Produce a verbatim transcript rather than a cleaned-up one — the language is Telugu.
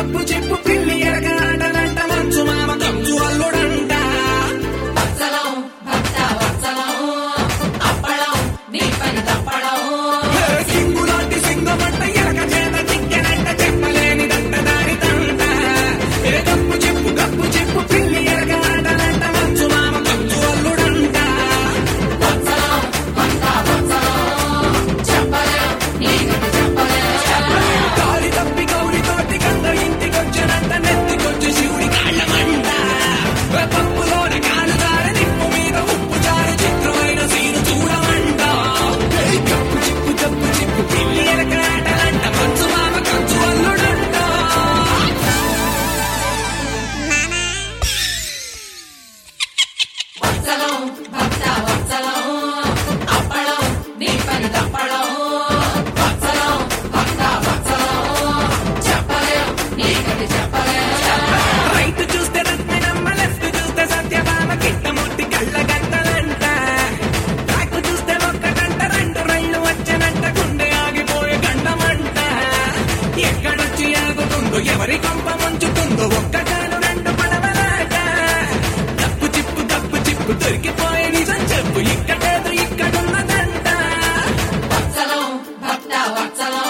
గప్పు చెప్పు పిల్లి ఎరగాటలంట మంచు మామ కంచు అల్లుడంట వత్సలం భక్త వత్సలం అప్పడం నీ పని తప్పడం సింగు లాంటి సింగమంట ఎరగ చేత చిక్కెనంట చెప్పలేనిదంట దారి తంట ఏ గప్పు చెప్పు గప్పు చెప్పు పిల్లి ఎరగాటలంట మంచు మామ కంచు అల్లుడంట వత్సలం భక్త వత్సలం చెప్పలేం నీ గతి చెప్పలేం గాలి తప్పి గౌరి తోటి గంగ ఇంటికొచ్చినంత నెత్తికొచ్చి శివుడి కాళ్ళమంట పప్పులోన కాలుదార నిప్పు మీద ఉప్పు చారు చిత్రమైన సీను చూడమంట గప్పు చిప్పు గప్పు చిప్పు పిల్లి ఎరకాటలంట మంచు మామ కంచు అల్లుడంట వత్సలం భక్త వత్సలం అప్పడం నీ పని తప్పడం వత్సలం భక్త వత్సలం చెప్పలేం నీ గతి చెప్పలేం రైట్ చూస్తే రత్నమ్మ లెఫ్ట్ చూస్తే సత్యభామ కిట్టమూర్తి కళ్ళ గంటలంట బ్యాక్ చూస్తే ఒక్కటంట రెండు రైళ్లు వచ్చనంట గుండె ఆగిపోయే గండమంట ఎక్కడొచ్చి ఆగుతుందో ఎవరి కొంప ముంచుతుందో ఒక్కటాను రెండు పడవలాట గప్పు చిప్పు గప్పు చిప్పు దొరికిపోయే నిజం చెప్పు ఇక్కడేదో ఇక్కడున్నదంట వత్సలం భక్త వత్సలం